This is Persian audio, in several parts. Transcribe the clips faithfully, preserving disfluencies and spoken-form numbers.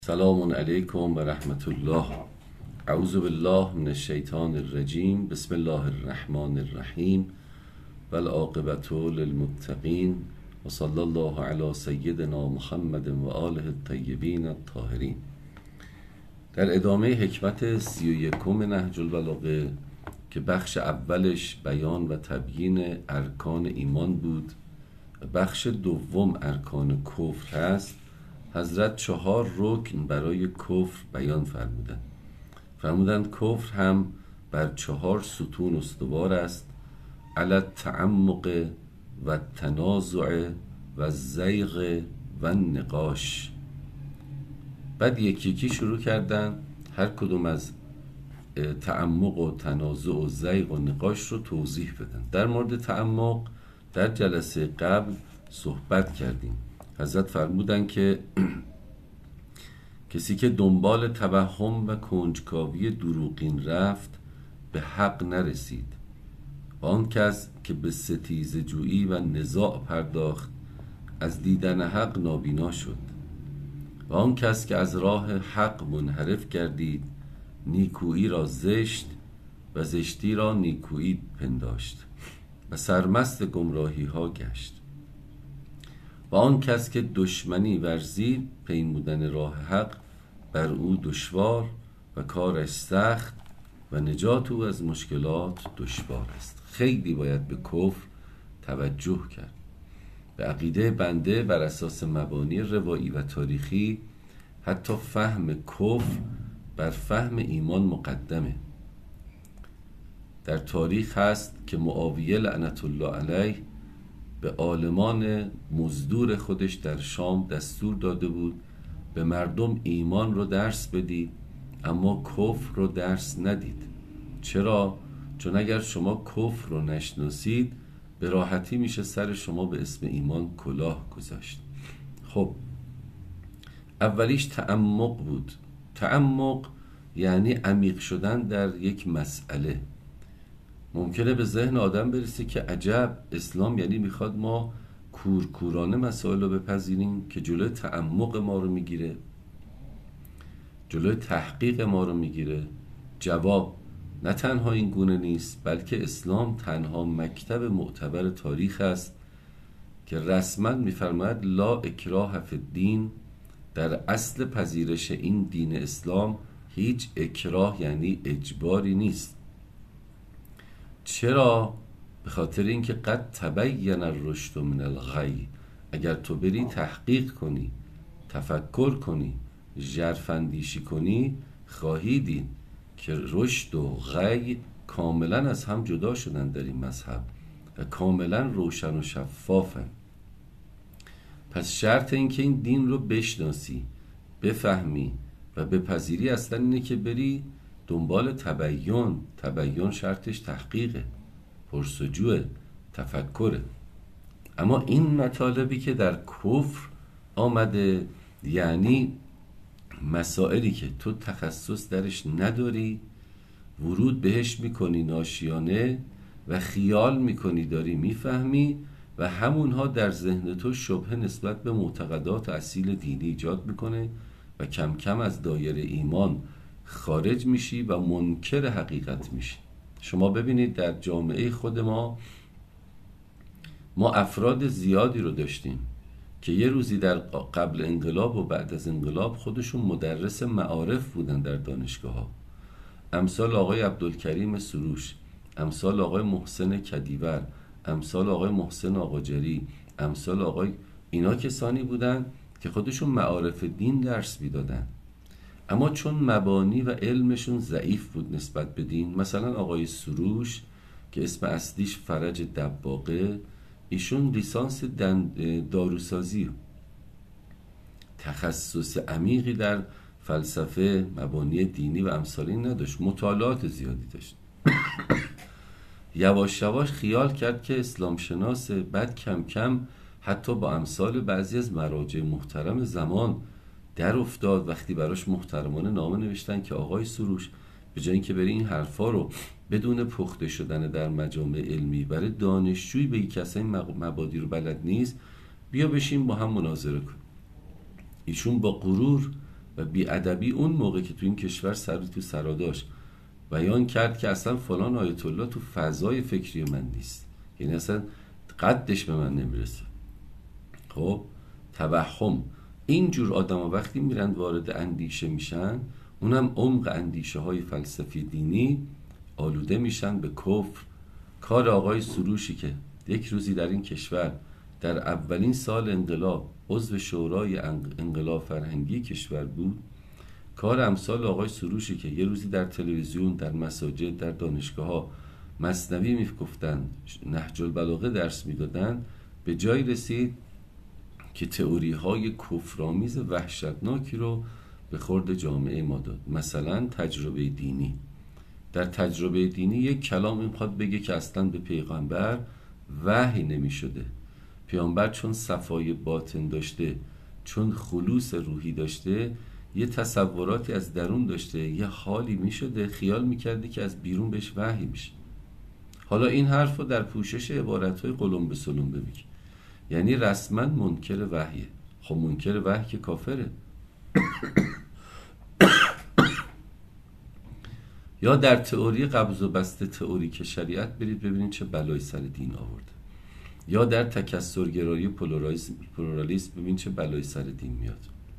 سلام علیکم و رحمت الله. اعوذ بالله من الشیطان الرجیم. بسم الله الرحمن الرحیم و العاقبة للمتقین و صلی الله علی سیدنا محمد و آله الطیبین الطاهرین. در ادامه حکمت سی و یکم نهج البلاغه که بخش اولش بیان و تبیین ارکان ایمان بود و بخش دوم ارکان کفر هست، حضرت چهار رکن برای کفر بیان فرمودند. فرمودند کفر هم بر چهار ستون استوار است: علی التعمق و تنازع و زیغ و نقاش. بعد یکی یکی شروع کردن هر کدوم از تعمق و تنازع و زیغ و نقاش رو توضیح بدن. در مورد تعمق در جلسه قبل صحبت کردیم. حضرت فرمودن که کسی که دنبال توهم و کنجکاوی دروغین رفت به حق نرسید و آن کس که به ستیزه جویی و نزاع پرداخت از دیدن حق نابینا شد و آن کس که از راه حق منحرف گردید نیکویی را زشت و زشتی را نیکویی پنداشت و سرمست گمراهی ها گشت و آن کس که دشمنی ورزید پیمودن راه حق بر او دشوار و کارش سخت و نجات او از مشکلات دشوار است. خیلی باید به کفر توجه کرد. به عقیده بنده بر اساس مبانی روایی و تاریخی حتی فهم کفر بر فهم ایمان مقدمه. در تاریخ هست که معاویه لعنت الله علیه به عالمان مزدور خودش در شام دستور داده بود به مردم ایمان رو درس بدید اما کفر رو درس ندید. چرا؟ چون اگر شما کفر رو نشناسید به راحتی میشه سر شما به اسم ایمان کلاه گذاشت. خب اولیش تعمق بود. تعمق یعنی عمیق شدن در یک مسئله. ممکنه به ذهن آدم برسه که عجب، اسلام یعنی میخواد ما کورکورانه مسائل رو بپذیریم که جلوی تعمق ما رو میگیره، جلوی تحقیق ما رو میگیره. جواب: نه تنها این گونه نیست، بلکه اسلام تنها مکتب معتبر تاریخ است که رسما میفرماید لا اکراه فی الدین. در اصل پذیرش این دین اسلام هیچ اکراه یعنی اجباری نیست. چرا؟ به خاطر اینکه قد تبین الرشد من الغی. اگر تو بری تحقیق کنی، تفکر کنی، ژرف‌اندیشی کنی، خواهی دید که رشد و غی کاملا از هم جدا شدن در این مذهب و کاملا روشن و شفافن. پس شرط این که این دین رو بشناسی، بفهمی و بپذیری اصلا اینه که بری دنبال تبیین. تبیین شرطش تحقیقه، پرسجوه، تفکره. اما این مطالبی که در کفر آمده یعنی مسائلی که تو تخصص درش نداری، ورود بهش میکنی ناشیانه و خیال میکنی داری میفهمی و همونها در ذهن تو شبهه نسبت به معتقدات اصیل دینی ایجاد میکنه و کم کم از دایره ایمان خارج میشی و منکر حقیقت میشی. شما ببینید در جامعه خود ما ما افراد زیادی رو داشتیم که یه روزی در قبل انقلاب و بعد از انقلاب خودشون مدرس معارف بودن در دانشگاه ها. امثال آقای عبدالکریم سروش، امثال آقای محسن کدیور، امثال آقای محسن آقاجری، امثال آقای اینا کسانی بودن که خودشون معارف دین درس میدادن. اما چون مبانی و علمشون ضعیف بود نسبت به دین، مثلا آقای سروش که اسم اصلیش فرج دباغه، ایشون لیسانس داروسازی، تخصص عمیقی در فلسفه، مبانی دینی و امثالی نداشت، مطالعات زیادی داشت. یواش یواش خیال کرد که اسلام شناسه. بعد کم کم حتی با امثال بعضی از مراجع محترم زمان در افتاد. وقتی براش محترمانه نامه نوشتن که آقای سروش به جای اینکه بری این حرفا رو بدون پخته شدن در مجامع علمی برای دانشجویی بگی که اصلا این مبادی رو بلد نیست، بیا بشین با هم مناظره کن. ایشون با غرور و بی‌ادبی اون موقع که تو این کشور سر تو سرا داشت بیان کرد که اصلا فلان آیت الله تو فضای فکری من نیست، یعنی اصلا قدش به من نمیرسه. خب توهم، اینجور آدم ها وقتی میرن وارد اندیشه میشن، اونم عمق اندیشه های فلسفی دینی، آلوده میشن به کفر. کار آقای سروشی که یک روزی در این کشور در اولین سال انقلاب عضو شورای انقلاب فرهنگی کشور بود، کار امثال آقای سروشی که یه روزی در تلویزیون، در مساجد، در دانشگاه ها مثنوی میگفتن، نهج البلاغه درس میدادن، به جای رسید که تئوری های کفرآمیز وحشتناکی رو به خورد جامعه ما داد. مثلا تجربه دینی. در تجربه دینی یک کلام میخواد بگه که اصلا به پیغمبر وحی نمی شده. پیغمبر چون صفای باطن داشته، چون خلوص روحی داشته، یه تصوراتی از درون داشته، یه حالی می شده، خیال می کرده که از بیرون بهش وحی میشه. حالا این حرف رو در پوشش عبارتهای قلم به سلم ببینید، یعنی رسما منکر وحیه. خب منکر وحی که کافره. یا در تئوری قبض و بسته تئوری که شریعت برید ببینید چه بلایی سر دین آورده. یا در تکثرگرایی پلورالیسم ببینید چه بلایی سر دین میاد.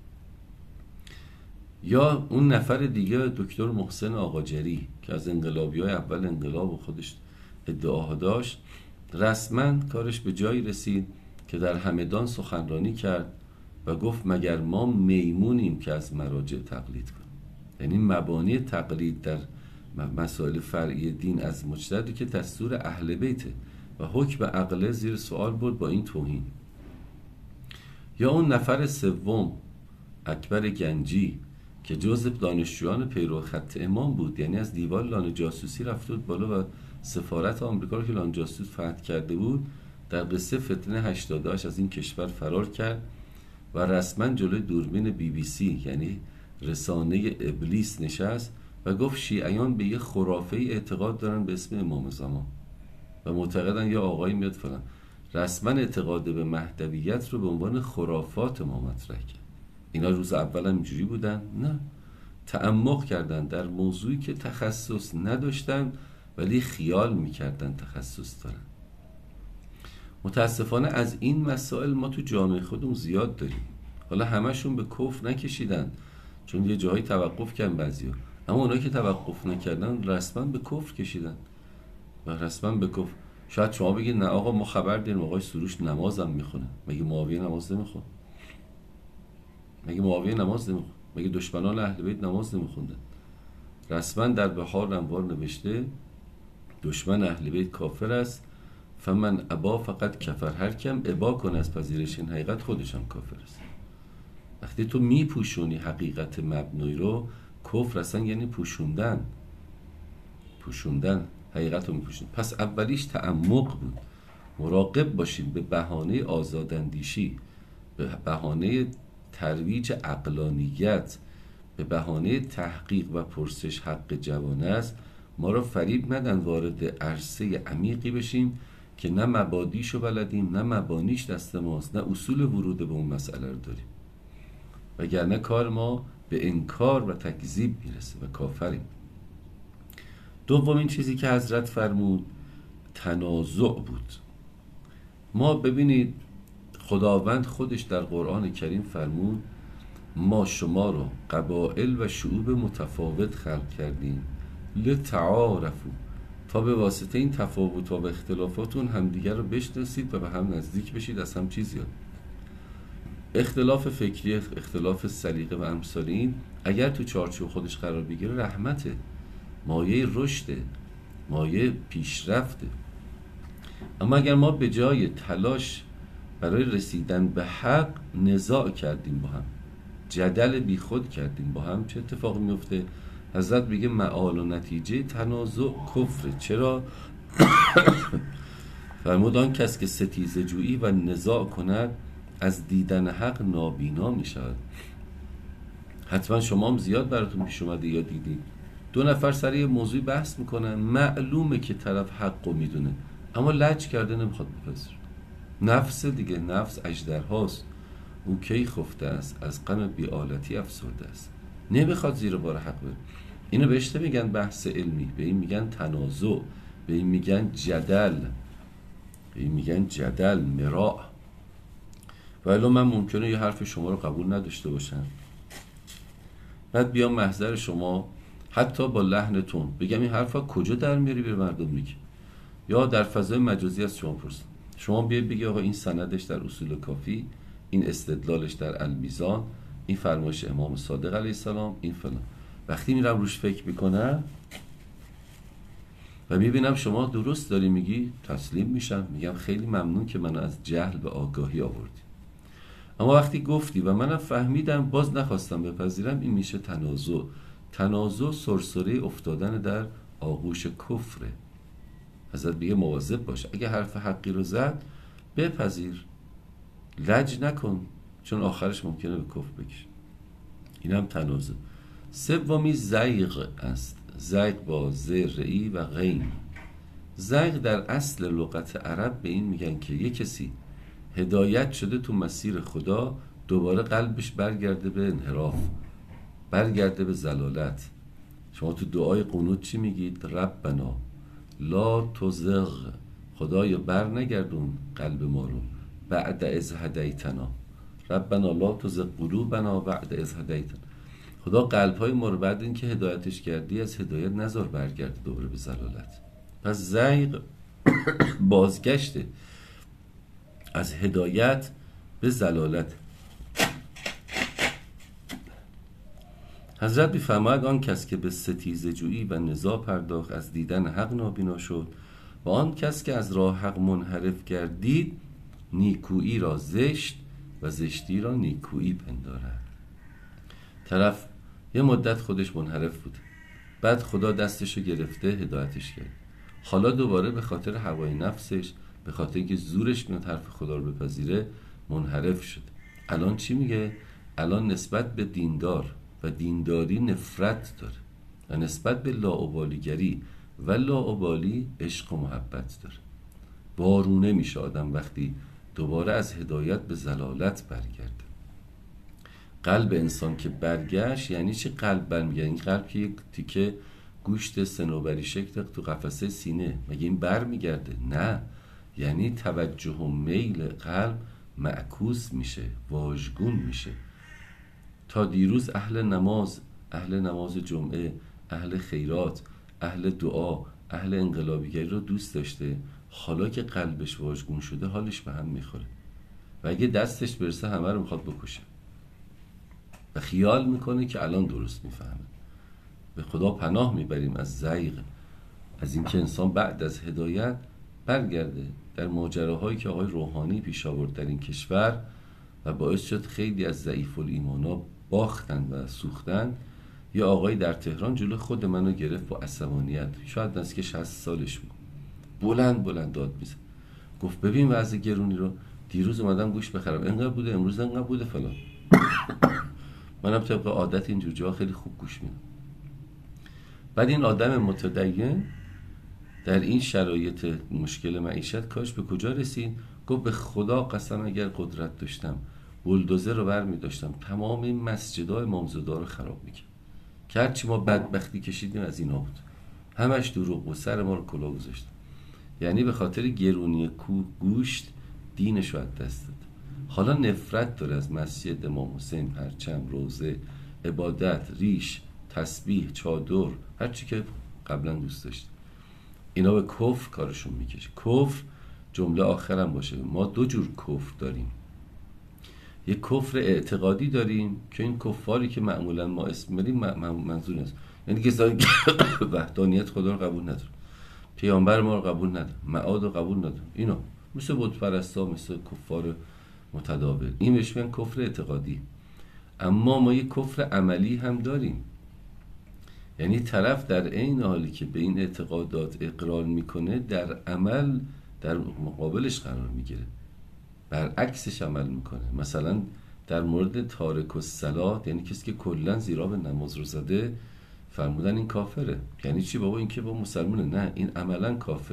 یا اون نفر دیگه دکتر محسن آقاجری که از انقلابی های اول انقلاب و خودش ادعاها داشت، رسما کارش به جایی رسید که در همدان سخنرانی کرد و گفت مگر ما میمونیم که از مراجع تقلید کنیم. یعنی مبانی تقلید در مسائل فرعی دین از مجتهدی که دستور اهل بیته و حکم عقله زیر سوال بود با این توهین. یا اون نفر سوم اکبر گنجی که جزء دانشجویان پیرو خط امام بود، یعنی از دیوار لانه جاسوسی رفته بود بالا و سفارت آمریکا رو که لانه جاسوس فتح کرده بود، در قصه فتنه هشتاد و هشت از این کشور فرار کرد و رسما جلوی دوربین بی بی سی یعنی رسانه ابلیس نشست و گفت شیعیان به یه خرافه اعتقاد دارن به اسم امام زمان و معتقدن یا آقایی میاد فلان. رسما اعتقاد به مهدویت رو به عنوان خرافات ما مطرح کرد. اینا روز اول هم اینجوری بودن؟ نه، تعمق کردن در موضوعی که تخصص نداشتن ولی خیال میکردن تخصص دارن. متاسفانه از این مسائل ما تو جامعه خودمون زیاد داریم. حالا همشون به کفر نکشیدن چون یه جایی توقف کردن بعضیا، اما اونایی که توقف نکردن رسما به کفر کشیدن و رسما به کفر. شاید شما بگید نه آقا ما خبر داریم آقای سروش نمازم میخونه. مگه معاویه نماز نمیخونه؟ مگه معاویه نماز نمیخونه؟ مگه دشمنان اهل بیت نماز نمیخوندن؟ رسما در بهار انوار نوشته دشمن اهل بیت کافر است، فمن ابا فقط کفر. هر کم ابا کنه از پذیرش این حقیقت خودش هم کافر است. وقتی تو میپوشونی حقیقت مبنوی رو، کفر اصلا یعنی پوشوندن پوشوندن حقیقت رو میپوشون. پس اولیش تعمق بود. مراقب باشید به بهانه آزاداندیشی، به بهانه ترویج عقلانیت، به بهانه تحقیق و پرسش حق جوانه است ما رو فریب ندن وارد عرصه عمیقی بشیم که نه مبادیشو بلدیم، نه مبانیش دست ماست، نه اصول ورود به اون مسئله رو داریم، وگرنه کار ما به انکار و تکذیب میرسه و کافریم. دومین چیزی که حضرت فرمود تنازع بود. ما ببینید خداوند خودش در قرآن کریم فرمود ما شما رو قبایل و شعوب متفاوت خلق کردیم لتعارفوا، تا به واسطه این تفاوت و اختلافاتون همدیگر رو بشناسید و به هم نزدیک بشید، از هم چیز یاد. اختلاف فکری، اختلاف سلیقه و امثال این اگر تو چارچوب خودش قرار بگیره رحمته، مایه رشده، مایه پیشرفته. اما اگر ما به جای تلاش برای رسیدن به حق نزاع کردیم با هم، جدل بی خود کردیم با هم، چه اتفاقی میفته؟ حضرت میگه معال و نتیجه تنازع کفره. چرا؟ فرمود آن کس که ستیزه جویی و نزاع کند از دیدن حق نابینا میشود. حتما شما هم زیاد براتون پیش اومده یا دیدید دو نفر سر یه موضوع بحث میکنن، معلومه که طرف حقو میدونه اما لج کرده نمیخواد بپذیره. نفس دیگه، نفس اژدرهاست. او کی خفته است، از غم بی‌آلتی افسرده است. نمیخواد زیر بار حق بره. اینو بهش میگن بحث علمی، به این میگن تنازع، به این میگن جدل، به این میگن جدل، مراع. ولی من ممکنه یه حرف شما رو قبول نداشته باشم، بعد بیام محضر شما حتی با لحن تون بگم این حرفا کجا در میاری به مردم میگی، یا در فضای مجازی از شما پرسم، شما بیاید بگی آقا این سندش در اصول کافی، این استدلالش در المیزان، این فرمایش امام صادق علیه السلام، این فلان. وقتی میرم روش فکر میکنم و میبینم شما درست داری میگی، تسلیم میشم، میگم خیلی ممنون که منو از جهل به آگاهی آوردی. اما وقتی گفتی و منم فهمیدم باز نخواستم بپذیرم، این میشه تنازع. تنازع سرسره افتادن در آغوش کفره. حضرت میگه مواظب باش، اگه حرف حقی رو زد بپذیر، لج نکن، چون آخرش ممکنه به کفر بکشه. این هم تنازع. سومی زیغ است. زیغ با زرعی و غین. زیغ در اصل لغت عرب به این میگن که یک کسی هدایت شده تو مسیر خدا، دوباره قلبش برگرده به انحراف، برگرده به ضلالت. شما تو دعای قنوت چی میگید؟ ربنا لا تزغ، خدایا بر نگردون قلب ما رو بعد از هدیتنا، ربنا لا تزغ قلوبنا بعد از هدیتنا، خدا قلب‌های ما رو بعد این که هدایتش کردی از هدایت نذار برگرده دوباره به ضلالت. پس زیغ بازگشته از هدایت به ضلالت. حضرت می‌فرماید آن کس که به ستیزه جویی و نزاع پرداخت، از دیدن حق نابینا شد، و آن کس که از راه حق منحرف گردید، نیکویی را زشت و زشتی را نیکویی پندارد. طرف یه مدت خودش منحرف بود، بعد خدا دستشو گرفته هدایتش کرد، حالا دوباره به خاطر هوای نفسش، به خاطر اینکه زورش میاد حرف خدا رو بپذیره، منحرف شد. الان چی میگه؟ الان نسبت به دیندار و دینداری نفرت داره و نسبت به لاابالیگری و لاابالی عشق و محبت داره. بارونه میشه آدم وقتی دوباره از هدایت به ضلالت برگرده. قلب انسان که برگشت یعنی چی؟ قلب برمیگرده، این قلب که یک تیکه گوشت صنوبری شکل تو قفسه سینه، مگه این برمیگرده؟ نه، یعنی توجه و میل قلب معکوس میشه، واژگون میشه. تا دیروز اهل نماز، اهل نماز جمعه، اهل خیرات، اهل دعا، اهل انقلابیگری رو دوست داشته، حالا که قلبش واژگون شده حالش به هم میخوره و اگه دستش برسه همه رو میخواد بکشه و خیال میکنه که الان درست میفهمه. به خدا پناه میبریم از زیغ، از اینکه انسان بعد از هدایت برگرده. در ماجراهایی که آقای روحانی پیش آورد در این کشور و باعث شد خیلی از ضعیف الایمانا باختن و سوختن، یه آقای در تهران جلو خود منو گرفت با عصبانیت، شاید نزدیک شصت سالش بود، بلند بلند داد میزد، گفت ببین وضع گرونی رو، دیروز اومدم گوش بخرم انقدر بوده، امروز انقدر بوده فلان. منم طبق عادت اینجور جاها خیلی خوب گوش میدم. بعد این آدم متدین در این شرایط مشکل معیشت کاش به کجا رسید؟ گفت به خدا قسم اگر قدرت داشتم بولدوزر رو برمی داشتم تمام این مسجدهای امامزاده رو خراب میکنم، که هرچی ما بدبختی کشیدیم از اینا بود، همش دروغ و سر ما رو کلاه گذاشتم. یعنی به خاطر گرونی گوشت دینش رو از دست داد. حالا نفرت داره از مسجد امام حسین، پرچم، روزه، عبادت، ریش، تسبیح، چادر، هرچی که قبلا دوست داشت. اینا به کفر کارشون میکشه. کفر جمله آخرم باشه، ما دو جور کفر داریم. یک کفر اعتقادی داریم که این کفاری که معمولا ما اسم می‌بریم منظور است، یعنی کسایی که وحدانیت خدا رو قبول نداره، پیامبر ما رو قبول نداره، معاد رو قبول نداره، اینا مثل بت پرستا، مثل کفار متداول، این بهش میگن کفر اعتقادی. اما ما یک کفر عملی هم داریم، یعنی طرف در عین حالی که به این اعتقادات اقرار میکنه در عمل در مقابلش قرار میگیره، برعکسش عمل میکنه. مثلا در مورد تارک الصلات، یعنی کسی که کلا زیرا به نماز رو زده، فرمودن این کافره. یعنی چی بابا؟ این که با مسلمونه؟ نه، این عملا کافر.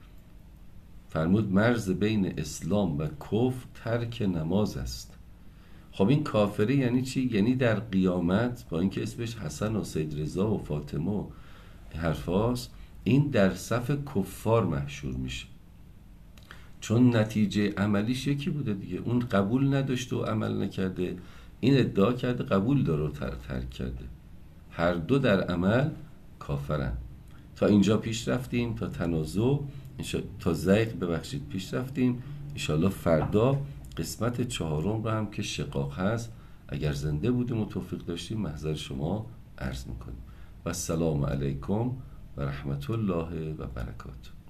فرمود مرز بین اسلام و کفر ترک نماز است. خب این کافره یعنی چی؟ یعنی در قیامت با اینکه اسمش حسن و سید رضا و فاطمه و حرفاست، این در صف کفار محشور میشه، چون نتیجه عملیش یکی بوده دیگه. اون قبول نداشته و عمل نکرده، این ادعا کرده قبول داره و ترک کرده، هر دو در عمل کافرن. تا اینجا پیش رفتیم، تا تنازع، تا زیغ ببخشید پیش رفتیم. انشالله فردا قسمت چهارم رو هم که شقاق هست، اگر زنده بودیم و توفیق داشتیم محضر شما عرض میکنیم. و السلام علیکم و رحمت الله و برکاته.